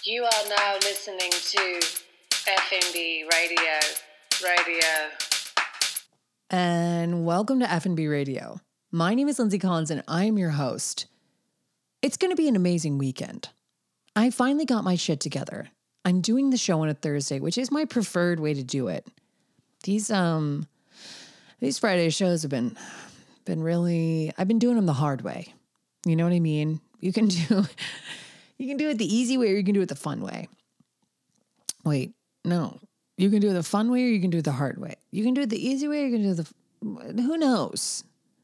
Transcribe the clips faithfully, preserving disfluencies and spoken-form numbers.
You are now listening to F N B Radio. Radio. And welcome to F N B Radio. My name is Lindsay Collins and I am your host. It's going to be an amazing weekend. I finally got my shit together. I'm doing the show on a Thursday, which is my preferred way to do it. These um these Friday shows have been been really I've been doing them the hard way. You know what I mean? You can do you can do it the easy way or you can do it the fun way. Wait, no. You can do it the fun way or you can do it the hard way. You can do it the easy way or you can do it the who knows?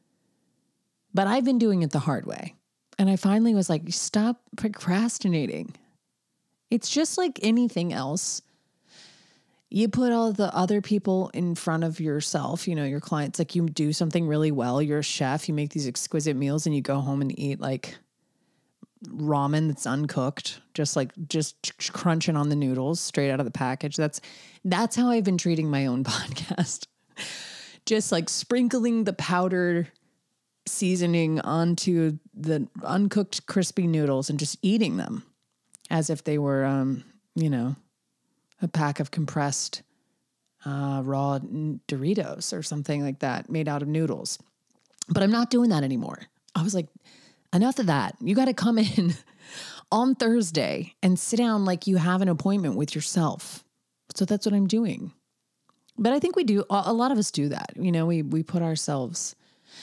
But I've been doing it the hard way. And I finally was like, stop procrastinating. It's just like anything else. You put all the other people in front of yourself, you know, your clients, like you do something really well. You're a chef, you make these exquisite meals and you go home and eat like ramen that's uncooked, just like just crunching on the noodles straight out of the package. That's, that's how I've been treating my own podcast. Just like sprinkling the powdered seasoning onto the uncooked crispy noodles and just eating them as if they were, um, you know, a pack of compressed uh, raw Doritos or something like that made out of noodles. But I'm not doing that anymore. I was like, enough of that. You got to come in on Thursday and sit down like you have an appointment with yourself. So that's what I'm doing. But I think we do, a lot of us do that. You know, we we put ourselves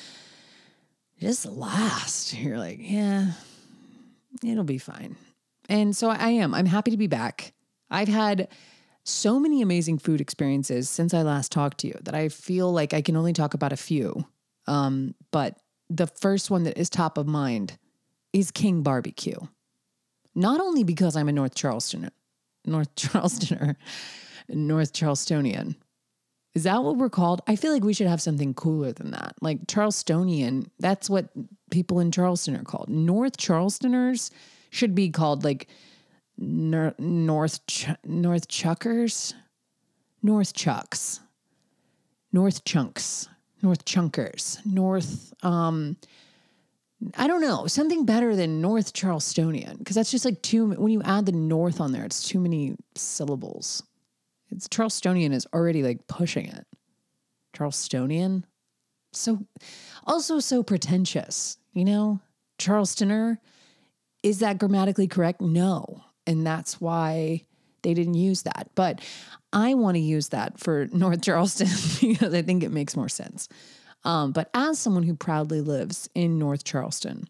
just last. You're like, yeah, it'll be fine. And so I am. I'm happy to be back. I've had so many amazing food experiences since I last talked to you that I feel like I can only talk about a few. Um, but the first one that is top of mind is King Barbecue. Not only because I'm a North Charleston, North Charlestoner, North Charlestonian. Is that what we're called? I feel like we should have something cooler than that. Like Charlestonian, that's what people in Charleston are called. North Charlestoners should be called like Nor- North Ch- North Chuckers, North Chucks, North Chunks, North Chunkers, North, um, I don't know, something better than North Charlestonian, because that's just like too, when you add the North on there, it's too many syllables. It's Charlestonian is already like pushing it. Charlestonian. So also so pretentious, you know, Charlestoner. Is that grammatically correct? No. And that's why they didn't use that. But I want to use that for North Charleston because I think it makes more sense. Um, but as someone who proudly lives in North Charleston,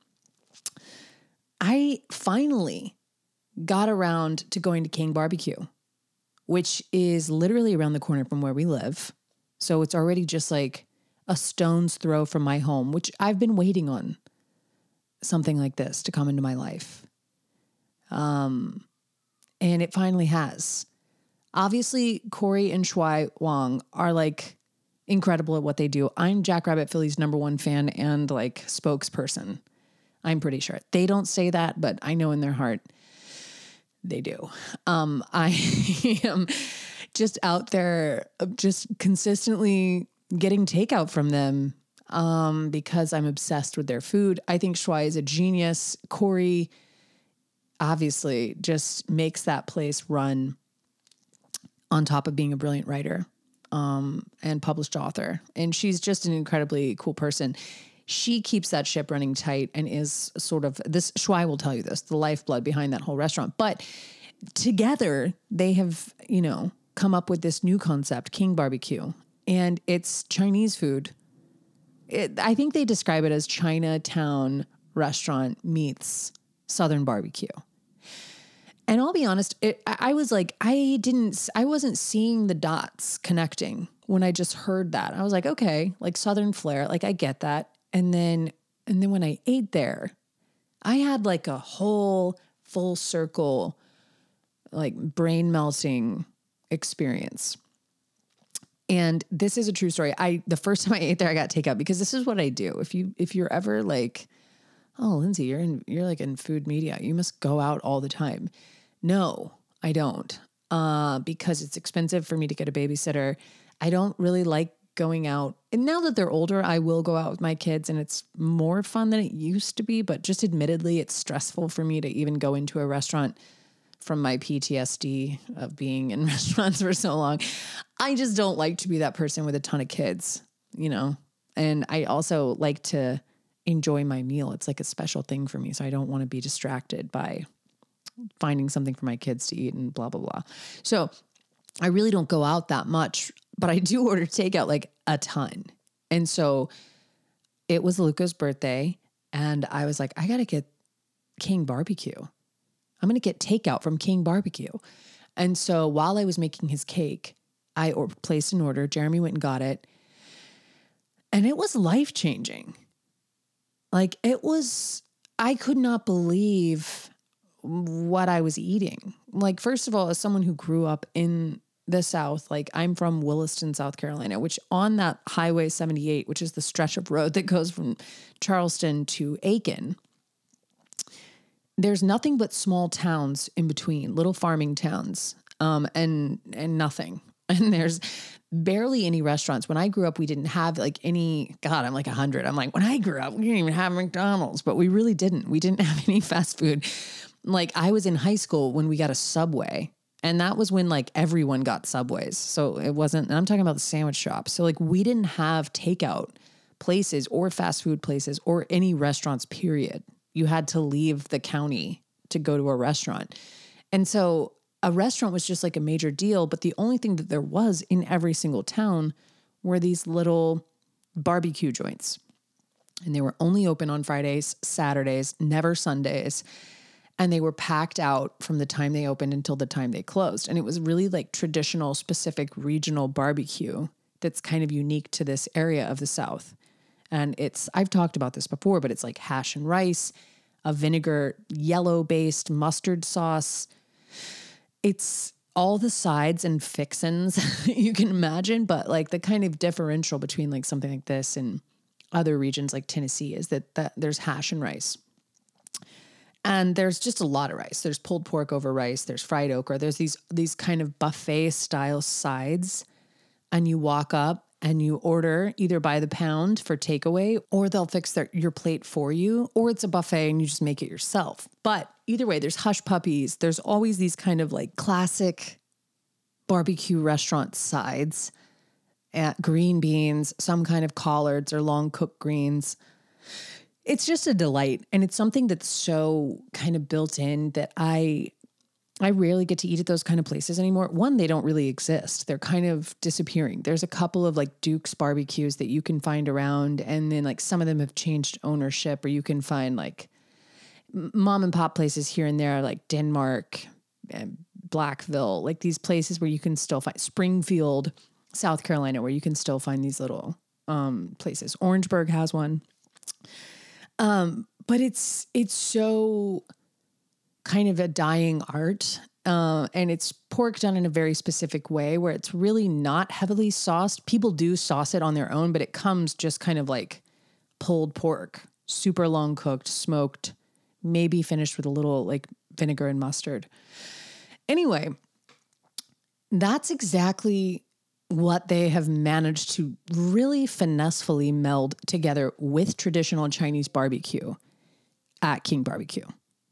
I finally got around to going to King Barbecue, which is literally around the corner from where we live. So it's already just like a stone's throw from my home, which I've been waiting on something like this to come into my life. Um, and it finally has. Obviously, Corey and Shuai Wang are like incredible at what they do. I'm Jackrabbit Philly's number one fan and like spokesperson. I'm pretty sure. They don't say that, but I know in their heart they do. Um, I am just out there, just consistently getting takeout from them um, because I'm obsessed with their food. I think Shuai is a genius. Corey obviously just makes that place run on top of being a brilliant writer um, and published author. And she's just an incredibly cool person. She keeps that ship running tight and is sort of, this, Shuai will tell you this, the lifeblood behind that whole restaurant. But together they have, you know, come up with this new concept, King Barbecue. And it's Chinese food. It, I think they describe it as Chinatown restaurant meets Southern barbecue. And I'll be honest, it, I was like, I didn't, I wasn't seeing the dots connecting when I just heard that. I was like, okay, like Southern flair, like I get that. And then, and then when I ate there, I had like a whole full circle, like brain melting experience. And this is a true story. I, the first time I ate there, I got takeout because this is what I do. If you, if you're ever like, oh, Lindsay, you're in, you're like in food media, you must go out all the time. No, I don't, uh, because it's expensive for me to get a babysitter. I don't really like going out. And now that they're older, I will go out with my kids and it's more fun than it used to be. But just admittedly, it's stressful for me to even go into a restaurant from my P T S D of being in restaurants for so long. I just don't like to be that person with a ton of kids, you know? And I also like to enjoy my meal. It's like a special thing for me. So I don't want to be distracted by finding something for my kids to eat and blah, blah, blah. So I really don't go out that much, but I do order takeout like a ton. And so it was Luca's birthday and I was like, I got to get King Barbecue. I'm going to get takeout from King Barbecue. And so while I was making his cake, I or- placed an order. Jeremy went and got it. And it was life-changing. Like it was, I could not believe what I was eating. Like, first of all, as someone who grew up in the South, like I'm from Williston, South Carolina, which on that Highway seventy-eight, which is the stretch of road that goes from Charleston to Aiken, there's nothing but small towns in between, little farming towns, um, and and nothing. And there's barely any restaurants. When I grew up, we didn't have like any, God, I'm like a hundred. I'm like, when I grew up, we didn't even have McDonald's, but we really didn't. We didn't have any fast food. Like I was in high school when we got a Subway, and that was when like everyone got Subways. So it wasn't, and I'm talking about the sandwich shops. So like we didn't have takeout places or fast food places or any restaurants, period. You had to leave the county to go to a restaurant. And so a restaurant was just like a major deal, but the only thing that there was in every single town were these little barbecue joints. And they were only open on Fridays, Saturdays, never Sundays. And they were packed out from the time they opened until the time they closed. And it was really like traditional, specific regional barbecue that's kind of unique to this area of the South. And it's, I've talked about this before, but it's like hash and rice, a vinegar, yellow-based mustard sauce. It's all the sides and fixins you can imagine, but like the kind of differential between like something like this and other regions like Tennessee is that, that there's hash and rice. And there's just a lot of rice. There's pulled pork over rice. There's fried okra. There's these these kind of buffet style sides. And you walk up and you order either by the pound for takeaway, or they'll fix their, your plate for you, or it's a buffet and you just make it yourself. But either way, there's hush puppies. There's always these kind of like classic barbecue restaurant sides, at green beans, some kind of collards or long cooked greens. It's just a delight. And it's something that's so kind of built in that I I rarely get to eat at those kind of places anymore. One, they don't really exist. They're kind of disappearing. There's a couple of like Duke's barbecues that you can find around. And then like some of them have changed ownership, or you can find like mom and pop places here and there, like Denmark and Blackville, like these places where you can still find Springfield, South Carolina, where you can still find these little um, places. Orangeburg has one. Um, but it's, it's so kind of a dying art. Uh, and it's pork done in a very specific way where it's really not heavily sauced. People do sauce it on their own, but it comes just kind of like pulled pork, super long cooked, smoked, maybe finished with a little like vinegar and mustard. Anyway, that's exactly what they have managed to really finessefully meld together with traditional Chinese barbecue at King Barbecue.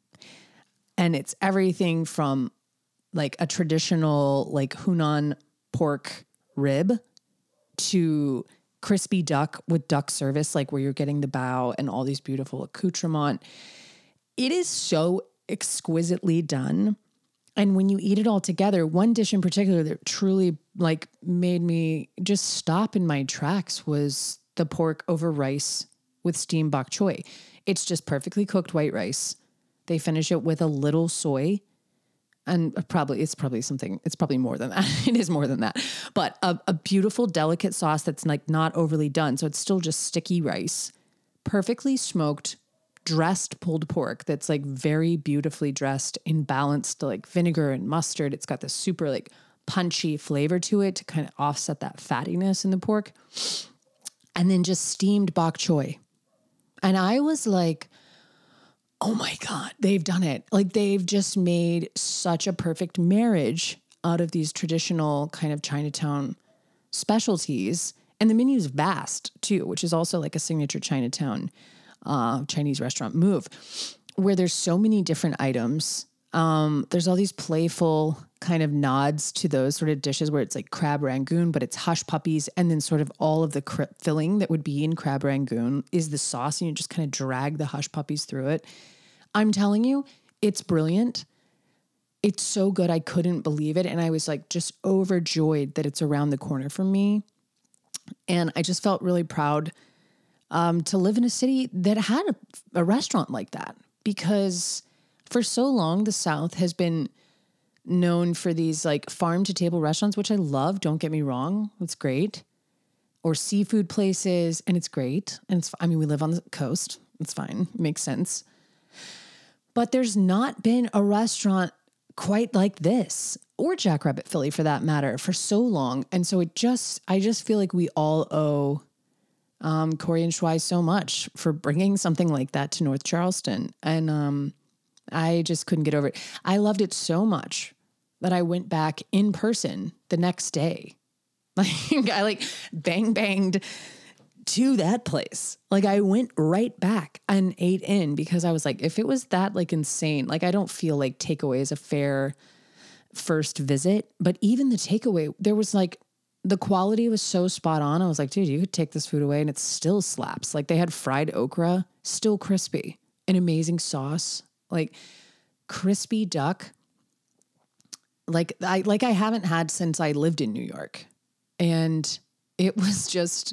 And it's everything from like a traditional like Hunan pork rib to crispy duck with duck service, like where you're getting the bao and all these beautiful accoutrements. It is so exquisitely done. And when you eat it all together, one dish in particular that truly like made me just stop in my tracks was the pork over rice with steamed bok choy. It's just perfectly cooked white rice. They finish it with a little soy, and probably it's probably something, it's probably more than that. It is more than that, but a, a beautiful, delicate sauce that's like not overly done. So it's still just sticky rice, perfectly smoked, dressed pulled pork that's like very beautifully dressed in balanced like vinegar and mustard. It's got this super like punchy flavor to it to kind of offset that fattiness in the pork. And then just steamed bok choy. And I was like, oh my God, they've done it. Like they've just made such a perfect marriage out of these traditional kind of Chinatown specialties. And the menu's vast too, which is also like a signature Chinatown uh, Chinese restaurant move, where there's so many different items. Um, there's all these playful kind of nods to those sort of dishes where it's like crab rangoon, but it's hush puppies. And then sort of all of the cr- filling that would be in crab rangoon is the sauce. And you just kind of drag the hush puppies through it. I'm telling you, it's brilliant. It's so good. I couldn't believe it. And I was like just overjoyed that it's around the corner from me. And I just felt really proud um, to live in a city that had a, a restaurant like that, because for so long, the South has been known for these like farm to table restaurants, which I love. Don't get me wrong. It's great. Or seafood places. And it's great. And it's, I mean, we live on the coast. It's fine. It makes sense. But there's not been a restaurant quite like this, or Jackrabbit Philly for that matter, for so long. And so it just, I just feel like we all owe um, Corey and Shuai so much for bringing something like that to North Charleston. And um, I just couldn't get over it. I loved it so much that I went back in person the next day. Like I like bang banged to that place. Like I went right back and ate in, because I was like, if it was that like insane, like I don't feel like takeaway is a fair first visit, but even the takeaway, there was like, the quality was so spot on. I was like, dude, you could take this food away and it still slaps. Like they had fried okra, still crispy, an amazing sauce, like crispy duck. Like I, like I haven't had since I lived in New York. And it was just,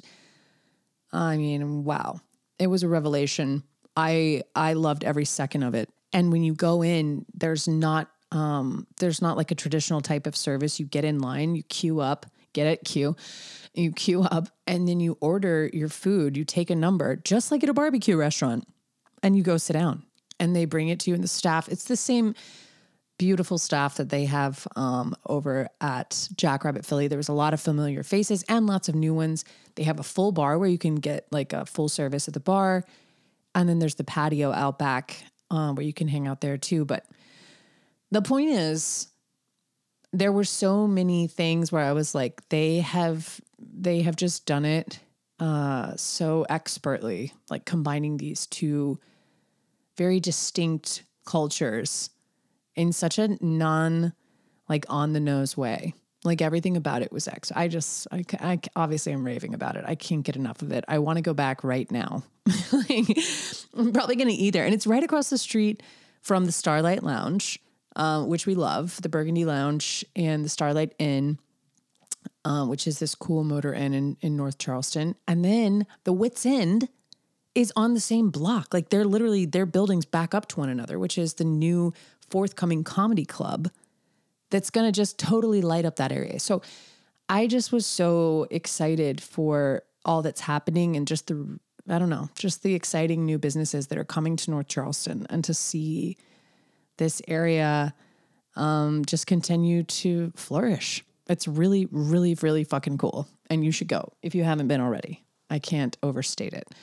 I mean, wow. It was a revelation. I I loved every second of it. And when you go in, there's not um there's not like a traditional type of service. You get in line, you queue up, get it, queue. You queue up and then you order your food. You take a number, just like at a barbecue restaurant, and you go sit down and they bring it to you, and the staff, it's the same beautiful staff that they have um, over at Jackrabbit Philly. There was a lot of familiar faces and lots of new ones. They have a full bar where you can get like a full service at the bar. And then there's the patio out back um, where you can hang out there too. But the point is, there were so many things where I was like, they have, they have just done it uh, so expertly, like combining these two very distinct cultures in such a non, like on the nose way. Like everything about it was X. I just, I, I obviously I'm raving about it. I can't get enough of it. I want to go back right now. Like, I'm probably going to eat there. And it's right across the street from the Starlight Lounge, uh, which we love, the Burgundy Lounge and the Starlight Inn, uh, which is this cool motor inn in, in North Charleston. And then the Wits End is on the same block. Like they're literally, their buildings back up to one another, which is the new forthcoming comedy club that's going to just totally light up that area. So I just was so excited for all that's happening and just the, I don't know, just the exciting new businesses that are coming to North Charleston, and to see this area um, just continue to flourish. It's really, really, really fucking cool. And you should go if you haven't been already. I can't overstate it.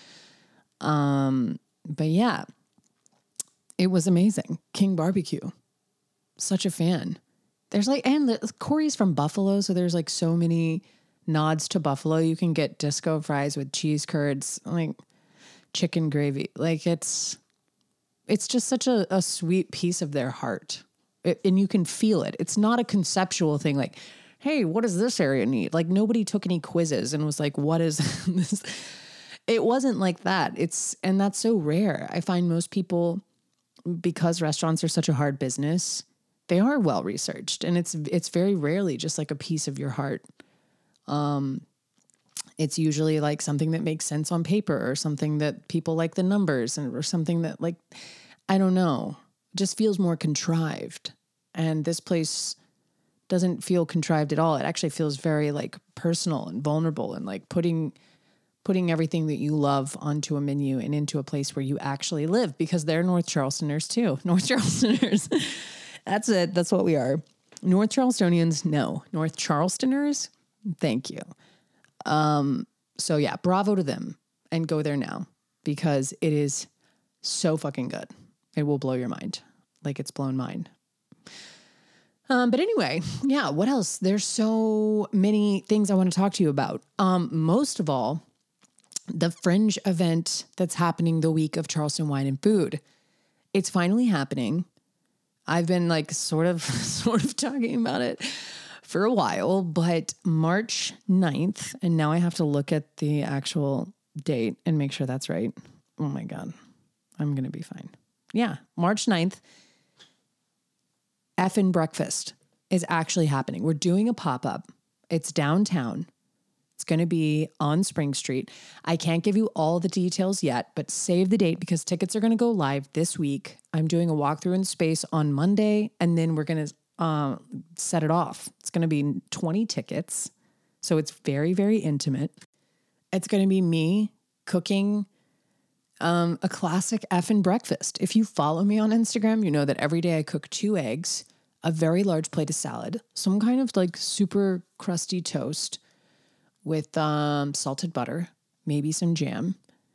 Um, but yeah, it was amazing. King Barbecue. Such a fan. There's like, and the, Corey's from Buffalo. So there's like so many nods to Buffalo. You can get disco fries with cheese curds, like chicken gravy. Like it's, it's just such a, a sweet piece of their heart. It, and you can feel it. It's not a conceptual thing. Like, hey, what does this area need? Like nobody took any quizzes and was like, what is this? It wasn't like that. It's, and that's so rare. I find most people, because restaurants are such a hard business, they are well researched, and it's, it's very rarely just like a piece of your heart. Um, it's usually like something that makes sense on paper, or something that people like the numbers, and or something that like, I don't know, just feels more contrived. And this place doesn't feel contrived at all. It actually feels very like personal and vulnerable, and like putting putting everything that you love onto a menu and into a place where you actually live, because they're North Charlestoners too. North Charlestoners. That's it. That's what we are. North Charlestonians. No. North Charlestoners. Thank you. Um, so yeah, bravo to them, and go there now, because it is so fucking good. It will blow your mind. Like it's blown mine. Um, but anyway, yeah, what else? There's so many things I want to talk to you about. Um, most of all, the Fringe event that's happening the week of Charleston Wine and Food. It's finally happening. I've been like sort of, sort of talking about it for a while, but March ninth, and now I have to look at the actual date and make sure that's right. Oh my God, I'm going to be fine. Yeah, March ninth, Effin' Breakfast is actually happening. We're doing a pop-up. It's downtown. It's going to be on Spring Street. I can't give you all the details yet, but save the date because tickets are going to go live this week. I'm doing a walkthrough in space on Monday, and then we're going to uh, set it off. It's going to be twenty tickets. So it's very, very intimate. It's going to be me cooking um, a classic effing breakfast. If you follow me on Instagram, you know that every day I cook two eggs, a very large plate of salad, some kind of like super crusty toast with um, salted butter, maybe some jam.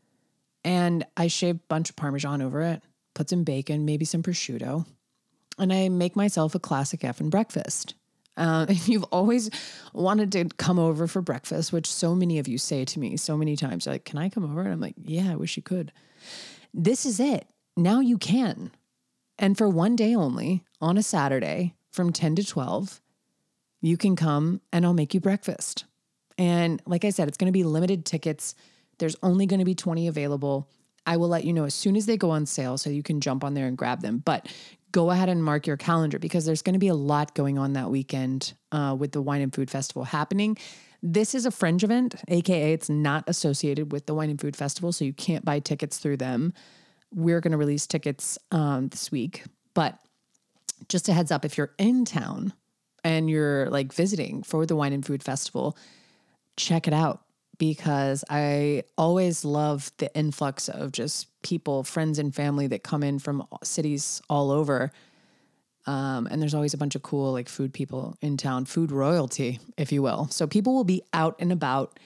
And I shave a bunch of Parmesan over it, put some bacon, maybe some prosciutto. And I make myself a classic effing breakfast. Uh, if you've always wanted to come over for breakfast, which so many of you say to me so many times, like, can I come over? And I'm like, yeah, I wish you could. This is it. Now you can. And for one day only, on a Saturday from ten to twelve, you can come and I'll make you breakfast. And like I said, it's going to be limited tickets. There's only going to be twenty available. I will let you know as soon as they go on sale so you can jump on there and grab them. But go ahead and mark your calendar because there's going to be a lot going on that weekend uh, with the Wine and Food Festival happening. This is a fringe event, A K A it's not associated with the Wine and Food Festival, so you can't buy tickets through them. We're going to release tickets um, this week. But just a heads up, if you're in town and you're like visiting for the Wine and Food Festival, check it out because I always love the influx of just people, friends and family that come in from cities all over. Um, and there's always a bunch of cool like food people in town, food royalty, if you will. So people will be out and about.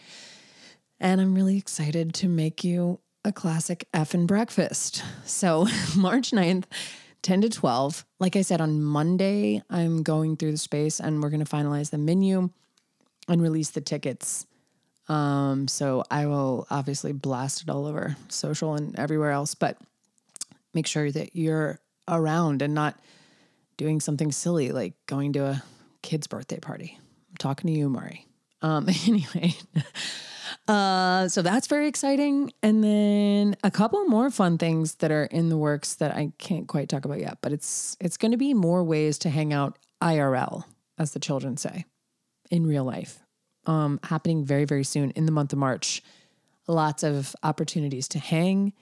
And I'm really excited to make you a classic effing breakfast. So March ninth, ten to twelve. Like I said, on Monday, I'm going through the space and we're going to finalize the menu and release the tickets. Um, so I will obviously blast it all over social and everywhere else, but make sure that you're around and not doing something silly like going to a kid's birthday party. I'm talking to you, Murray. Um, anyway, uh, so that's very exciting. And then a couple more fun things that are in the works that I can't quite talk about yet, but it's, it's going to be more ways to hang out I R L, as the children say, in real life. Um, happening very, very soon in the month of March. Lots of opportunities to hang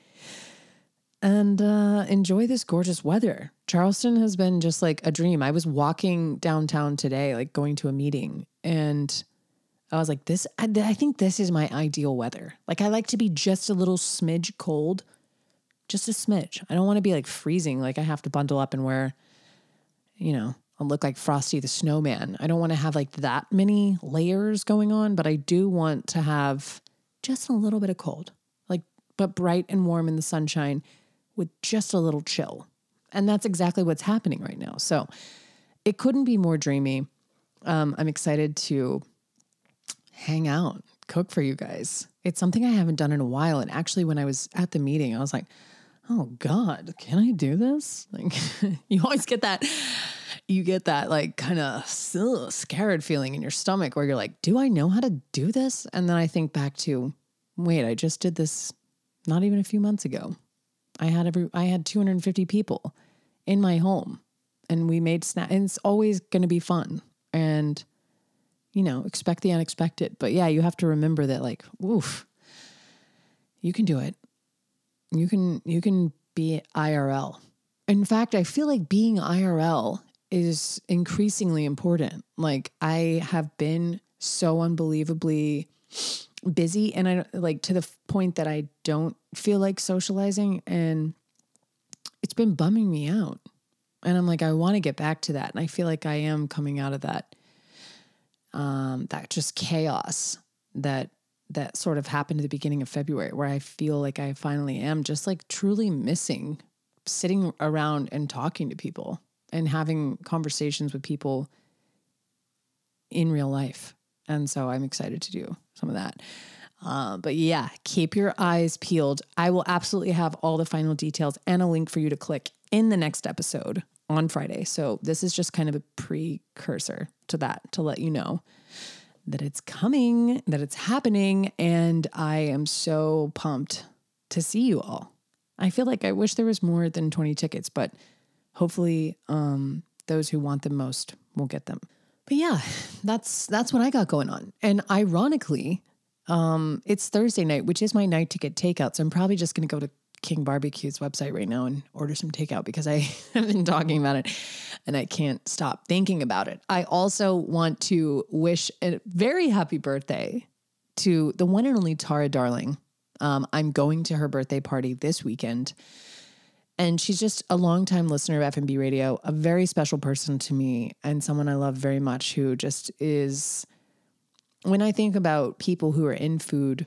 and uh, enjoy this gorgeous weather. Charleston has been just like a dream. I was walking downtown today, like going to a meeting, and I was like, this, I, I think this is my ideal weather. Like I like to be just a little smidge cold, just a smidge. I don't want to be like freezing. Like I have to bundle up and wear, you know, I'll look like Frosty the Snowman. I don't want to have like that many layers going on, but I do want to have just a little bit of cold, like, but bright and warm in the sunshine with just a little chill. And that's exactly what's happening right now. So it couldn't be more dreamy. Um, I'm excited to hang out, cook for you guys. It's something I haven't done in a while. And actually, when I was at the meeting, I was like, oh God, can I do this? Like you always get that, you get that like kind of scared feeling in your stomach where you're like, do I know how to do this? And then I think back to, wait, I just did this not even a few months ago. I had every, I had two hundred fifty people in my home and we made snacks, and it's always going to be fun. And, you know, expect the unexpected. But yeah, you have to remember that like, oof, you can do it. You can, you can be I R L. In fact, I feel like being I R L is increasingly important. Like I have been so unbelievably busy and I like to the point that I don't feel like socializing, and it's been bumming me out. And I'm like, I want to get back to that. And I feel like I am coming out of that, um, that just chaos that, that sort of happened at the beginning of February, where I feel like I finally am just like truly missing sitting around and talking to people and having conversations with people in real life. And so I'm excited to do some of that. Uh, but yeah, keep your eyes peeled. I will absolutely have all the final details and a link for you to click in the next episode on Friday. So this is just kind of a precursor to that, to let you know that it's coming, that it's happening. And I am so pumped to see you all. I feel like I wish there was more than twenty tickets, but hopefully um, those who want them most will get them. But yeah, that's that's what I got going on. And ironically, um, it's Thursday night, which is my night to get takeout. So I'm probably just going to go to King Barbecue's website right now and order some takeout because I have been talking about it and I can't stop thinking about it. I also want to wish a very happy birthday to the one and only Tara Darling. Um, I'm going to her birthday party this weekend. And she's just a longtime listener of F M B Radio, a very special person to me and someone I love very much, who just is, when I think about people who are in food,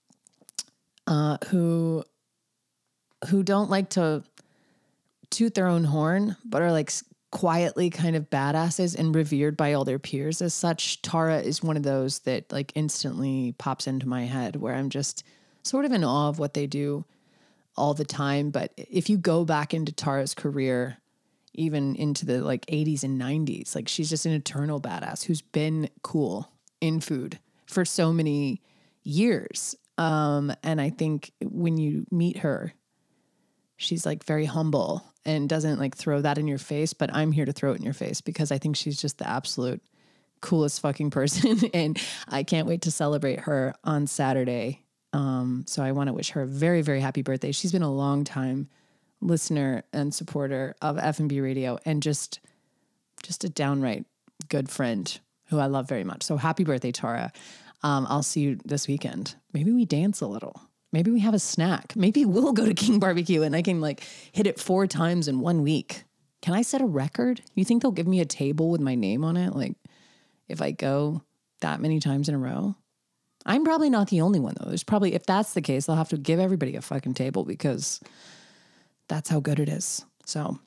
uh, who, who don't like to toot their own horn, but are like quietly kind of badasses and revered by all their peers as such, Tara is one of those that like instantly pops into my head, where I'm just sort of in awe of what they do all the time. But if you go back into Tara's career, even into the like eighties and nineties, like she's just an eternal badass who's been cool in food for so many years. Um, and I think when you meet her, she's like very humble and doesn't like throw that in your face, but I'm here to throw it in your face because I think she's just the absolute coolest fucking person. And I can't wait to celebrate her on Saturday. Um, so I want to wish her a very, very happy birthday. She's been a long time listener and supporter of F M B Radio and just, just a downright good friend who I love very much. So happy birthday, Tara. Um, I'll see you this weekend. Maybe we dance a little. Maybe we have a snack. Maybe we'll go to King Barbecue and I can like hit it four times in one week. Can I set a record? You think they'll give me a table with my name on it? Like if I go that many times in a row? I'm probably not the only one though. There's probably, if that's the case, they'll have to give everybody a fucking table because that's how good it is. So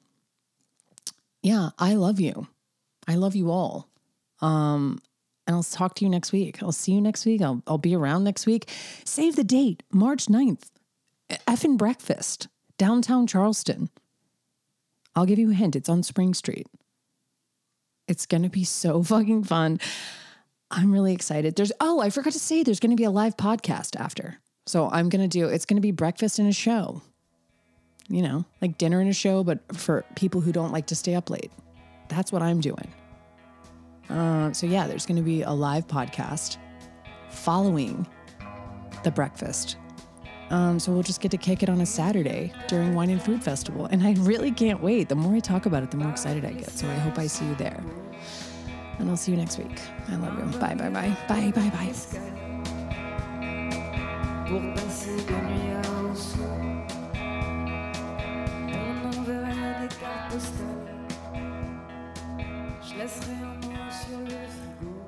yeah, I love you. I love you all. Um, and I'll talk to you next week. I'll see you next week. I'll, I'll be around next week. Save the date, March ninth, effing breakfast, downtown Charleston. I'll give you a hint. It's on Spring Street. It's going to be so fucking fun. I'm really excited. There's, oh, I forgot to say there's going to be a live podcast after. So I'm going to do, it's going to be breakfast and a show, you know, like dinner and a show, but for people who don't like to stay up late. That's what I'm doing. Uh, so yeah, there's going to be a live podcast following the breakfast. Um, so we'll just get to kick it on a Saturday during Wine and Food Festival. And I really can't wait. The more I talk about it, the more excited I get. So I hope I see you there. And I'll see you next week. I love you. Bye, bye, bye. Bye, bye, bye. Je laisserai un mot sur le frigo.